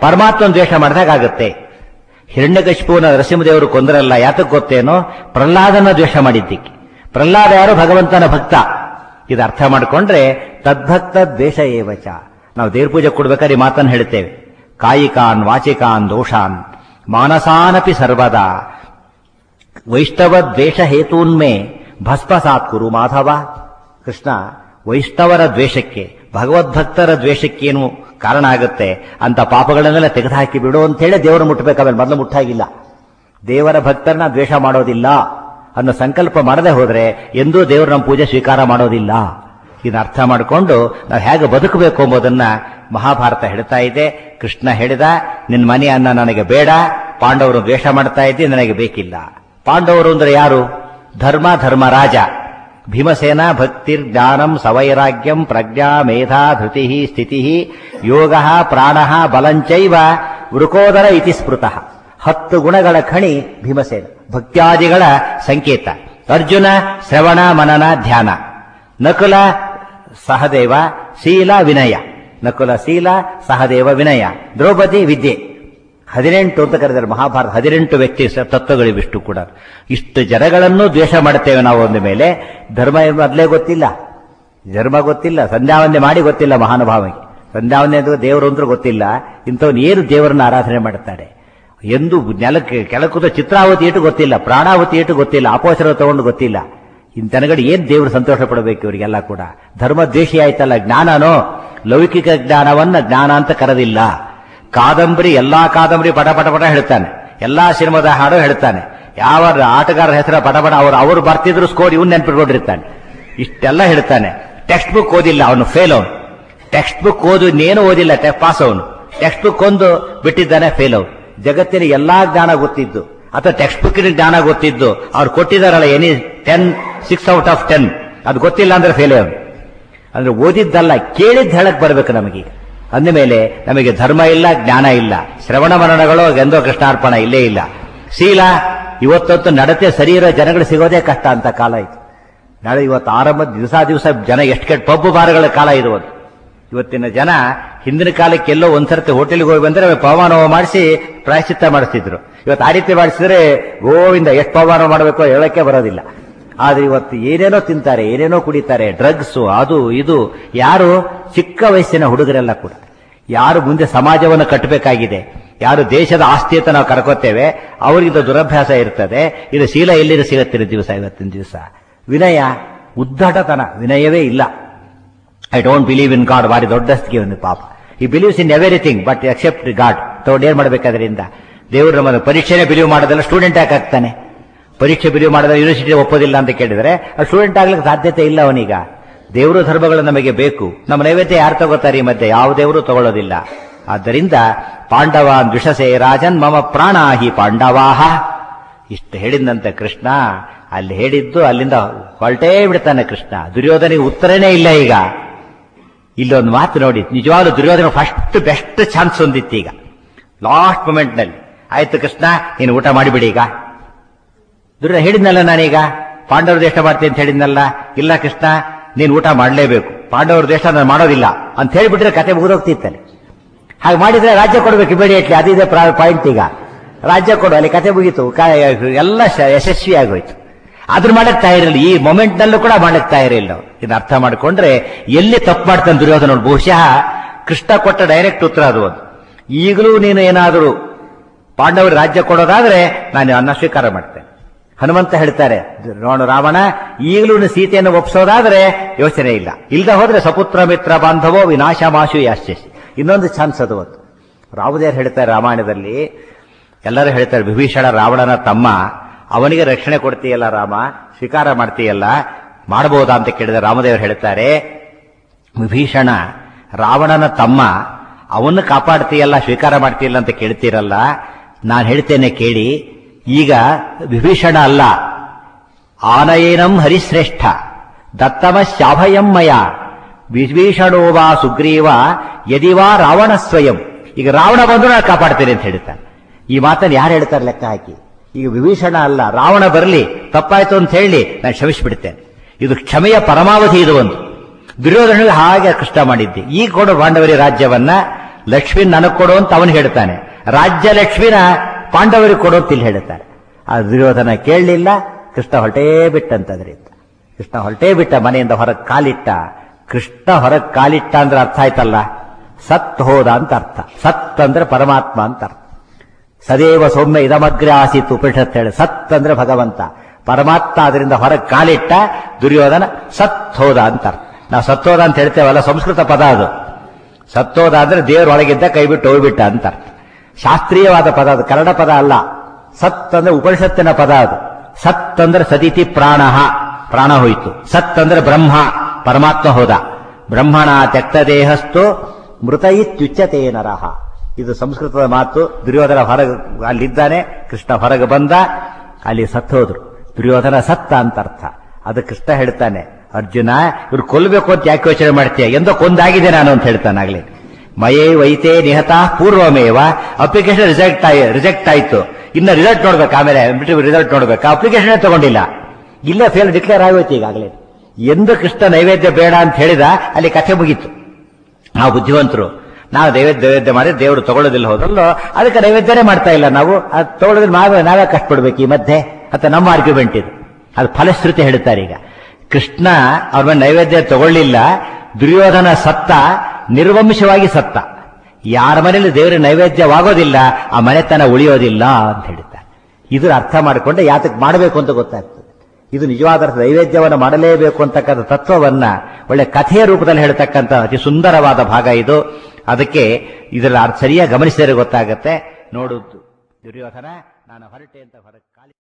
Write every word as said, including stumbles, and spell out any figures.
ಪರಮಾತ್ಮನ ದ್ವೇಷ ಮಾಡಿದಾಗುತ್ತೆ. ಹಿರಣ್ಯಕಶಿಪುವನ ನರಸಿಂಹದೇವರು ಕೊಂದರಲ್ಲ, ಯಾತಕ್ಕೆ ಗೊತ್ತೇನೋ? ಪ್ರಹ್ಲಾದನ ದ್ವೇಷ ಮಾಡಿದ್ದಕ್ಕೆ. ಪ್ರಹ್ಲಾದ ಯಾರು? ಭಗವಂತನ ಭಕ್ತ. ಇದು ಅರ್ಥ ಮಾಡಿಕೊಂಡ್ರೆ ತದ್ಭಕ್ತ ದ್ವೇಷ ಏವಚ. ನಾವು ದೇವ್ರ ಪೂಜೆ ಕೊಡ್ಬೇಕಾದ್ರೆ ಈ ಮಾತನ್ನು ಹೇಳ್ತೇವೆ. ಕಾಯಿಕಾನ್ ವಾಚಿಕಾನ್ ದೋಷಾನ್ ಮಾನಸಾನಪಿ ಸರ್ವದಾ ವೈಷ್ಣವ ದ್ವೇಷ ಹೇತೂನ್ಮೇ ಭಸ್ಮಸಾತ್ ಕುರು ಮಾಧವ. ಕೃಷ್ಣ ವೈಷ್ಣವರ ದ್ವೇಷಕ್ಕೆ, ಭಗವದ್ಭಕ್ತರ ದ್ವೇಷಕ್ಕೇನು ಕಾರಣ ಆಗುತ್ತೆ ಅಂತ ಪಾಪಗಳನ್ನೆಲ್ಲ ತೆಗೆದುಹಾಕಿ ಬಿಡು ಅಂತ ಹೇಳಿ ದೇವರು ಮುಟ್ಟಬೇಕಾದ್ರೆ ಮೊದಲು ಮುಟ್ಟಾಗಿಲ್ಲ. ದೇವರ ಭಕ್ತರನ್ನ ದ್ವೇಷ ಮಾಡೋದಿಲ್ಲ ಅನ್ನೋ ಸಂಕಲ್ಪ ಮಾಡದೆ ಹೋದ್ರೆ ಎಂದೂ ದೇವರು ನಮ್ಮ ಪೂಜೆ ಸ್ವೀಕಾರ ಮಾಡೋದಿಲ್ಲ. ಇದನ್ನ ಅರ್ಥ ಮಾಡಿಕೊಂಡು ನಾವು ಹೇಗೆ ಬದುಕಬೇಕು ಎಂಬುದನ್ನ ಮಹಾಭಾರತ ಹೇಳ್ತಾ ಇದೆ. ಕೃಷ್ಣ ಹೇಳಿದ, ನಿನ್ನ ಮನೆಯನ್ನ ನನಗೆ ಬೇಡ, ಪಾಂಡವರು ದ್ವೇಷ ಮಾಡ್ತಾ ಇದ್ದಿ, ನನಗೆ ಬೇಕಿಲ್ಲ. ಪಾಂಡವರು ಅಂದ್ರೆ ಯಾರು? ಧರ್ಮ, ಧರ್ಮರಾಜ. ಭೀಮಸೇನ ಭಕ್ತಿರ್ ಜ್ಞಾನಂ ಸವೈರಾಗ್ಯಂ ಪ್ರಜ್ಞಾ ಮೇಧಾ ಧೃತಿ ಸ್ಥಿತಿ ಯೋಗ ಪ್ರಾಣ ಬಲಂಚೈವ ವೃಕೋದರ ಇತಿ ಸ್ಮೃತಃ. ಹತ್ತು ಗುಣಗಳ ಖಣಿ ಭೀಮಸೇನ, ಭಕ್ತ್ಯಾದಿಗಳ ಸಂಕೇತ. ಅರ್ಜುನ ಶ್ರವಣ ಮನನ ಧ್ಯಾನ. ನಕುಲ ಸಹದೇವ ಶೀಲ ವಿನಯ. ನಕುಲ ಶೀಲ, ಸಹದೇವ ವಿನಯ. ದ್ರೌಪದಿ ವಿದ್ಯೆ. ಹದಿನೆಂಟು ಅಂತ ಕರೆದರೆ ಮಹಾಭಾರತ ಹದಿನೆಂಟು ವ್ಯಕ್ತಿ ತತ್ವಗಳಿವಿಷ್ಟು ಕೂಡ. ಇಷ್ಟು ಜನಗಳನ್ನು ದ್ವೇಷ ಮಾಡುತ್ತೇವೆ ನಾವು. ಒಂದ ಮೇಲೆ ಧರ್ಮ ಮೊದಲೇ ಗೊತ್ತಿಲ್ಲ, ಧರ್ಮ ಗೊತ್ತಿಲ್ಲ, ಸಂಧ್ಯಾವಂದನೆ ಮಾಡಿ ಗೊತ್ತಿಲ್ಲ ಮಹಾನುಭಾವಿಗೆ. ಸಂಧ್ಯಾವಂದನೆ ದೇವರು ಅಂದ್ರೂ ಗೊತ್ತಿಲ್ಲ. ಇಂಥವ್ನು ಏನು ದೇವರನ್ನ ಆರಾಧನೆ ಮಾಡುತ್ತಾರೆ ಎಂದು ನೆಲಕ್ಕೆ ಕೆಳಕುದ ಚಿತ್ರಾವತಿ ಏಟು ಗೊತ್ತಿಲ್ಲ, ಪ್ರಾಣಾವತಿ ಏಟು ಗೊತ್ತಿಲ್ಲ, ಅಪೋಸರ ತಗೊಂಡು ಗೊತ್ತಿಲ್ಲ. ಇಂತನಗಡೆ ಏನ್ ದೇವರು ಸಂತೋಷ ಪಡಬೇಕು ಇವರಿಗೆಲ್ಲ ಕೂಡ. ಧರ್ಮ ದ್ವೇಷಿ ಆಯ್ತಲ್ಲ. ಜ್ಞಾನನೋ ಲೌಕಿಕ ಜ್ಞಾನವನ್ನ ಜ್ಞಾನ ಅಂತ ಕರೆದಿಲ್ಲ. ಕಾದಂಬರಿ, ಎಲ್ಲಾ ಕಾದಂಬರಿ ಪಟ ಪಟ ಪಟ ಹೇಳ್ತಾನೆ, ಎಲ್ಲಾ ಸಿನಿಮಾದ ಹಾಡು ಹೇಳ್ತಾನೆ, ಯಾವ ಆಟಗಾರರ ಹೆಸರ ಪಟ ಪಟ ಅವರು ಅವರು ಬರ್ತಿದ್ರು ಸ್ಕೋರ್ ಇವನ್ ನೆನ್ಪಿಟ್ಕೊಂಡಿರ್ತಾನೆ, ಇಷ್ಟೆಲ್ಲ ಹೇಳ್ತಾನೆ. ಟೆಕ್ಸ್ಟ್ ಬುಕ್ ಓದಿಲ್ಲ ಅವನು, ಫೇಲ್ ಅವನು. ಟೆಕ್ಸ್ಟ್ ಬುಕ್ ಓದು ಇನ್ನೇನು ಓದಿಲ್ಲ, ಪಾಸ್ ಅವನು. ಟೆಕ್ಸ್ಟ್ ಬುಕ್ ಒಂದು ಬಿಟ್ಟಿದ್ದಾನೆ, ಫೇಲ್ ಅವನು. ಜಗತ್ತಿನ ಎಲ್ಲಾ ಜ್ಞಾನ ಗೊತ್ತಿದ್ದು ಅಥವಾ ಟೆಕ್ಸ್ಟ್ ಬುಕ್ಕಿನ ಜ್ಞಾನ ಗೊತ್ತಿದ್ದು ಅವ್ರು ಕೊಟ್ಟಿದಾರಲ್ಲ any ten six out of ten, ಅದು ಗೊತ್ತಿಲ್ಲ ಅಂದ್ರೆ ಫೇಲ್ ಅವನು. ಅಂದ್ರೆ ಓದಿದ್ದಲ್ಲ, ಕೇಳಿದ್ದು ಹೇಳಕ್ ಬರ್ಬೇಕು ನಮಗೀಗ. ಅಂದಮೇಲೆ ನಮಗೆ ಧರ್ಮ ಇಲ್ಲ, ಜ್ಞಾನ ಇಲ್ಲ, ಶ್ರವಣ ಮರಣಗಳು ಎಂದೋ ಕೃಷ್ಣಾರ್ಪಣ ಇಲ್ಲೇ ಇಲ್ಲ. ಶೀಲ, ಇವತ್ತೊತ್ತು ನಡತೆ ಸರಿ ಇರೋ ಜನಗಳು ಸಿಗೋದೇ ಕಷ್ಟ ಅಂತ ಕಾಲ ಇತ್ತು. ನಾಳೆ ಇವತ್ತು ಆರಂಭ ದಿವಸ ದಿವಸ ಜನ ಎಷ್ಟು ಕೆಟ್ಟ ಪಬ್ಬು ಬಾರ್ಗಳ ಕಾಲ ಇರುವುದು. ಇವತ್ತಿನ ಜನ ಹಿಂದಿನ ಕಾಲಕ್ಕೆ ಎಲ್ಲೋ ಒಂದ್ಸರ್ತಿ ಹೋಟೆಲ್ಗೆ ಹೋಗಿ ಬಂದ್ರೆ ಪವಮಾನವ ಮಾಡಿಸಿ ಪ್ರಾಯಶ್ಚಿತ್ತ ಮಾಡಿಸ್ತಿದ್ರು. ಇವತ್ತು ಆ ರೀತಿ ಮಾಡಿಸಿದ್ರೆ ಗೋವಿಂದ ಎಷ್ಟು ಪವಮಾನ ಮಾಡಬೇಕೋ ಹೇಳಕ್ಕೆ ಬರೋದಿಲ್ಲ. ಆದ್ರೆ ಇವತ್ತು ಏನೇನೋ ತಿಂತಾರೆ, ಏನೇನೋ ಕುಡಿತಾರೆ, ಡ್ರಗ್ಸ್, ಅದು ಇದು. ಯಾರು ಚಿಕ್ಕ ವಯಸ್ಸಿನ ಹುಡುಗರೆಲ್ಲ ಕೂಡ ಯಾರು ಮುಂದೆ ಸಮಾಜವನ್ನು ಕಟ್ಟಬೇಕಾಗಿದೆ, ಯಾರು ದೇಶದ ಆಸ್ತಿ ಅಂತ ನಾವು ಕರ್ಕೋತೇವೆ, ಅವರಿಗಿದು ದುರಭ್ಯಾಸ ಇರ್ತದೆ. ಇದು ಶೀಲ ಎಲ್ಲಿಂದ ಸಿಗುತ್ತಿರೋ ದಿವಸ, ಇವತ್ತಿನ ದಿವಸ. ವಿನಯ, ಉದ್ದಟತನ, ವಿನಯವೇ ಇಲ್ಲ. I don't believe in God, ಬಾರಿ ದೊಡ್ಡಸ್ತಿಗೆ ಒಂದು ಪಾಪ. ಈ believes in everything but except God. ತಗೊಂಡು ಏನ್ ಮಾಡ್ಬೇಕಾದ್ರಿಂದ? ದೇವರು ನಮ್ಮನ್ನು ಪರೀಕ್ಷೆನೇ ಬಿಲೀವ್ ಮಾಡೋದಲ್ಲ, ಸ್ಟೂಡೆಂಟ್ ಯಾಕೆ ಆಗ್ತಾನೆ? ಪರೀಕ್ಷೆ ಬಿಲೀವ್ ಮಾಡಿದ್ರೆ ಯೂನಿವರ್ಸಿಟಿ ಒಪ್ಪೋದಿಲ್ಲ ಅಂತ ಕೇಳಿದ್ರೆ ಅದು ಸ್ಟೂಡೆಂಟ್ ಆಗ್ಲಿಕ್ಕೆ ಸಾಧ್ಯತೆ ಇಲ್ಲ ಅವನೀಗ. ದೇವರು ಧರ್ಮಗಳು ನಮಗೆ ಬೇಕು. ನಮ್ಮ ನೈವೇದ್ಯ ಯಾರು ತಗೋತಾರೆ ಈ ಮಧ್ಯೆ? ಯಾವ ದೇವರು ತಗೊಳ್ಳೋದಿಲ್ಲ. ಆದ್ದರಿಂದ ಪಾಂಡವಾನ್ ದ್ವಿಷಸೇ ರಾಜನ್ ಮಮ ಪ್ರಾಣಾಹಿ ಪಾಂಡವಾಹ. ಇಷ್ಟು ಹೇಳಿದಂತೆ ಕೃಷ್ಣ ಅಲ್ಲಿ ಹೇಳಿದ್ದು ಅಲ್ಲಿಂದ ಹೊರಟೇ ಬಿಡ್ತಾನೆ ಕೃಷ್ಣ. ದುರ್ಯೋಧನಿಗೆ ಉತ್ತರನೇ ಇಲ್ಲ. ಈಗ ಇಲ್ಲೊಂದು ಮಾತು ನೋಡಿ, ನಿಜವಾಗ್ಲೂ ದುರ್ಯೋಧನ ಫಸ್ಟ್ ಬೆಸ್ಟ್ ಚಾನ್ಸ್ ಹೊಂದಿತ್ತು. ಈಗ ಲಾಸ್ಟ್ ಮೂಮೆಂಟ್ ನಲ್ಲಿ ಆಯ್ತು ಕೃಷ್ಣ ನೀನು ಊಟ ಮಾಡಿಬಿಡಿ. ಈಗ ದುರ್ಯೋಧನ ಹೇಳಿದ್ನಲ್ಲ, ನಾನೀಗ ಪಾಂಡವರು ದೇಶ ಮಾಡ್ತೀನಿ ಅಂತ ಹೇಳಿದ್ನಲ್ಲ. ಇಲ್ಲ ಕೃಷ್ಣ ನೀನು ಊಟ ಮಾಡಲೇಬೇಕು, ಪಾಂಡವರು ದೇಶ ನಾನು ಮಾಡೋದಿಲ್ಲ ಅಂತ ಹೇಳಿಬಿಟ್ರೆ ಕತೆ ಮುಗಿದೋಗ್ತಿತ್ತಲ್ಲಿ. ಹಾಗೆ ಮಾಡಿದ್ರೆ ರಾಜ್ಯ ಕೊಡಬೇಕು ಇಮಿಡಿಯೇಟ್ಲಿ. ಅದಿದೆ ಪಾಯಿಂಟ್. ಈಗ ರಾಜ್ಯ ಕೊಡು, ಅಲ್ಲಿ ಕತೆ ಮುಗೀತು, ಎಲ್ಲ ಯಶಸ್ವಿ ಆಗೋಯ್ತು. ಅದ್ರ ಮಾಡಕ್ ತಯಾರಿಲ್ಲ. ಈ ಮೊಮೆಂಟ್ ನಲ್ಲೂ ಕೂಡ ಮಾಡಕ್ ತಯಾರಿಲ್ಲ. ಇದನ್ನ ಅರ್ಥ ಮಾಡಿಕೊಂಡ್ರೆ ಎಲ್ಲಿ ತಪ್ಪು ಮಾಡ್ತಾನೆ ದುರ್ಯೋಧನ ನೋಡಿ. ಬಹುಶಃ ಕೃಷ್ಣ ಕೊಟ್ಟ ಡೈರೆಕ್ಟ್ ಉತ್ತರ ಅದು. ಒಂದು ಈಗಲೂ ನೀನು ಏನಾದರೂ ಪಾಂಡವರು ರಾಜ್ಯ ಕೊಡೋದಾದ್ರೆ ನಾನು ಅನ್ನ ಸ್ವೀಕಾರ ಮಾಡ್ತೇನೆ. ಹನುಮಂತ ಹೇಳ್ತಾರೆ, ನೋಡು ರಾವಣ, ಈಗಲೂ ಸೀತೆಯನ್ನು ಒಪ್ಪಿಸೋದಾದ್ರೆ ಯೋಚನೆ ಇಲ್ಲ, ಇಲ್ದ ಹೋದ್ರೆ ಸಪುತ್ರ ಮಿತ್ರ ಬಾಂಧವೋ ವಿನಾಶ ಮಾಶು ಯಾಶ್ಚಸಿ. ಇನ್ನೊಂದು ಚಾನ್ಸ್ ಅದು. ಒಂದು ರಾಮದೇವರು ಹೇಳ್ತಾರೆ ರಾಮಾಯಣದಲ್ಲಿ, ಎಲ್ಲರೂ ಹೇಳ್ತಾರೆ ವಿಭೀಷಣ ರಾವಣನ ತಮ್ಮ, ಅವನಿಗೆ ರಕ್ಷಣೆ ಕೊಡ್ತೀಯಲ್ಲ ರಾಮ, ಸ್ವೀಕಾರ ಮಾಡ್ತೀಯಲ್ಲ, ಮಾಡಬಹುದಾ ಅಂತ ಕೇಳಿದ್ರೆ ರಾಮದೇವರು ಹೇಳ್ತಾರೆ, ವಿಭೀಷಣ ರಾವಣನ ತಮ್ಮ, ಅವನ್ನು ಕಾಪಾಡ್ತೀಯಲ್ಲ, ಸ್ವೀಕಾರ ಮಾಡ್ತೀಯಲ್ಲ ಅಂತ ಕೇಳ್ತೀರಲ್ಲ, ನಾನು ಹೇಳ್ತೇನೆ ಕೇಳಿ. ಈಗ ವಿಭೀಷಣ ಅಲ್ಲ, ಆನಯನಂ ಹರಿಶ್ರೇಷ್ಠ ದತ್ತಮ ಶಾಭಯಂ ಮಯ ವಿಭೀಷಣೋ ವಾ ಸುಗ್ರೀವ ಯದಿವಾ ರಾವಣ ಸ್ವಯಂ. ಈಗ ರಾವಣ ಬಂದ್ರು ನಾನು ಕಾಪಾಡ್ತೇನೆ ಅಂತ ಹೇಳ್ತಾನೆ. ಈ ಮಾತನ್ನು ಯಾರು ಹೇಳ್ತಾರೆ ಲೆಕ್ಕ ಹಾಕಿ. ಈಗ ವಿಭೀಷಣ ಅಲ್ಲ, ರಾವಣ ಬರಲಿ, ತಪ್ಪಾಯ್ತು ಅಂತ ಹೇಳಿ ನಾನು ಕ್ಷಮಿಸಿಬಿಡ್ತೇನೆ. ಇದು ಕ್ಷಮೆಯ ಪರಮಾವಧಿ. ಇದು ಒಂದು ದುರ್ಯೋಧನಿಗೆ ಹಾಗೆ ಕಷ್ಟ ಮಾಡಿದ್ದೆ. ಈಗ ಕೊಡು ಪಾಂಡವರಿ ರಾಜ್ಯವನ್ನ, ಲಕ್ಷ್ಮಿ ನನಗೆ ಕೊಡು ಅಂತ ಅವನು ಹೇಳ್ತಾನೆ, ರಾಜ್ಯ ಲಕ್ಷ್ಮಿನ ಪಾಂಡವರಿಗೆ ಕೊಡು ಅಂತ ಇಲ್ಲಿ ಹೇಳ್ತಾರೆ. ಆ ದುರ್ಯೋಧನ ಕೇಳಲಿಲ್ಲ, ಕೃಷ್ಣ ಹೊರಟೇ ಬಿಟ್ಟಂತದ್ರಿಂದ. ಕೃಷ್ಣ ಹೊರಟೇ ಬಿಟ್ಟ, ಮನೆಯಿಂದ ಹೊರಗೆ ಕಾಲಿಟ್ಟ. ಕೃಷ್ಣ ಹೊರಗೆ ಕಾಲಿಟ್ಟ ಅಂದ್ರೆ ಅರ್ಥ ಆಯ್ತಲ್ಲ, ಸತ್ ಹೋದ ಅಂತ ಅರ್ಥ. ಸತ್ ಅಂದ್ರೆ ಪರಮಾತ್ಮ ಅಂತ ಅರ್ಥ. ಸದೇವ ಸೌಮ್ಯ ಇದಮಗ್ರ ಆಸೀತು ಉಪನಿಷತ್ ಹೇಳಿ, ಸತ್ ಅಂದ್ರೆ ಭಗವಂತ, ಪರಮಾತ್ಮ. ಅದರಿಂದ ಹೊರಗೆ ಕಾಲಿಟ್ಟ, ದುರ್ಯೋಧನ ಸತ್ ಹೋದ ಅಂತ ಅರ್ಥ. ನಾವು ಸತ್ತೋದ ಅಂತ ಹೇಳ್ತೇವಲ್ಲ, ಸಂಸ್ಕೃತ ಪದ ಅದು. ಸತ್ತೋದ ಅಂದ್ರೆ ದೇವರೊಳಗಿದ್ದ ಕೈ ಬಿಟ್ಟು ಹೋಗ್ಬಿಟ್ಟ ಅಂತ ಅರ್ಥ. ಶಾಸ್ತ್ರೀಯವಾದ ಪದ ಅದು, ಕನ್ನಡ ಪದ ಅಲ್ಲ. ಸತ್ ಅಂದ್ರೆ ಉಪನಿಷತ್ತಿನ ಪದ ಅದು. ಸತ್ ಅಂದ್ರೆ ಸದಿತಿ ಪ್ರಾಣ, ಪ್ರಾಣ ಹೋಯಿತು. ಸತ್ ಅಂದ್ರೆ ಬ್ರಹ್ಮ, ಪರಮಾತ್ಮ ಹೋದ. ಬ್ರಹ್ಮಣ ತ್ಯಕ್ತ ದೇಹಸ್ಥೋ ಮೃತ ಇತ್ಯುಚ್ಯತೆ ನರಹ. ಇದು ಸಂಸ್ಕೃತದ ಮಾತು. ದುರ್ಯೋಧನ ಹೊರಗೆ ಅಲ್ಲಿದ್ದಾನೆ, ಕೃಷ್ಣ ಹೊರಗೆ ಬಂದ, ಅಲ್ಲಿ ಸತ್ ಹೋದ್ರು. ದುರ್ಯೋಧನ ಸತ್ತ ಅಂತ ಅರ್ಥ. ಅದು ಕೃಷ್ಣ ಹೇಳ್ತಾನೆ, ಅರ್ಜುನ ಇವ್ರು ಕೊಲ್ಲಬೇಕು ಅಂತ ಯಾಕೆ ಯೋಚನೆ ಮಾಡ್ತೀಯ, ಎಂದೋ ಕೊಂದಾಗಿದೆ ನಾನು ಅಂತ ಹೇಳ್ತಾನೆ. ಆಗ್ಲಿ ಮಯೇ ವೈತೆ ನಿಹತ ಪೂರ್ವಮೇವ, ಅಪ್ಲಿಕೇಶನ್ ರಿಜೆಕ್ಟ್ ಆಯ್ ರಿಜೆಕ್ಟ್ ಆಯ್ತು, ಇನ್ನ ರಿಸಲ್ಟ್ ನೋಡ್ಬೇಕು, ಆಮೇಲೆ ರಿಸಲ್ಟ್ ನೋಡ್ಬೇಕು. ಅಪ್ಲಿಕೇಶನ್ ತಗೊಂಡಿಲ್ಲ, ಇಲ್ಲೇ ಫೇಲ್ ಡಿಕ್ಲೇರ್ ಆಗೋಯ್ತು ಈಗಾಗಲೇ. ಎಂದು ಕೃಷ್ಣ ನೈವೇದ್ಯ ಬೇಡ ಅಂತ ಹೇಳಿದ, ಅಲ್ಲಿ ಕಥೆ ಮುಗೀತು. ನಾವು ಬುದ್ಧಿವಂತರು, ನಾವು ನೈವೇದ್ಯ ನೈವೇದ್ಯ ಮಾಡಿ ದೇವರು ತಗೊಳ್ಳೋದಿಲ್ಲ ಹೋದಲ್ಲೋ, ಅದಕ್ಕೆ ನೈವೇದ್ಯನೇ ಮಾಡ್ತಾ ಇಲ್ಲ ನಾವು. ಅದು ತಗೊಳ್ಳೋದಿಲ್ಲ, ನಾವೇ ನಾವೇ ಕಷ್ಟಪಡ್ಬೇಕು ಈ ಮಧ್ಯೆ ಅಂತ ನಮ್ಮ ಆರ್ಗ್ಯುಮೆಂಟ್ ಇದು. ಅದು ಫಲಶ್ರುತಿ ಹೇಳ್ತಾರೆ. ಈಗ ಕೃಷ್ಣ ಅವ್ರ ಮೇಲೆ ನೈವೇದ್ಯ ತಗೊಳ್ಳಿಲ್ಲ, ದುರ್ಯೋಧನ ಸತ್ತ, ನಿರ್ವಂಶವಾಗಿ ಸತ್ತ. ಯಾರ ಮನೇಲಿ ದೇವರ ನೈವೇದ್ಯವಾಗೋದಿಲ್ಲ, ಆ ಮನೆತನ ಉಳಿಯೋದಿಲ್ಲ ಅಂತ ಹೇಳ್ತಾರೆ. ಇದ್ರ ಅರ್ಥ ಮಾಡಿಕೊಂಡೆ ಯಾತಕ್ಕೆ ಮಾಡಬೇಕು ಅಂತ ಗೊತ್ತಾಗ್ತದೆ. ಇದು ನಿಜವಾದ ನೈವೇದ್ಯವನ್ನು ಮಾಡಲೇಬೇಕು ಅಂತಕ್ಕಂಥ ತತ್ವವನ್ನ ಒಳ್ಳೆ ಕಥೆಯ ರೂಪದಲ್ಲಿ ಹೇಳ್ತಕ್ಕಂಥ ಅತಿ ಸುಂದರವಾದ ಭಾಗ ಇದು. ಅದಕ್ಕೆ ಇದರ ಸರಿಯಾಗಿ ಗಮನಿಸಿದರೆ ಗೊತ್ತಾಗತ್ತೆ. ನೋಡುದು ದುರ್ಯೋಧನ ನಾನು ಹೊರಟೆ ಅಂತ ಹೊರಗೆ ಕಾಲಿ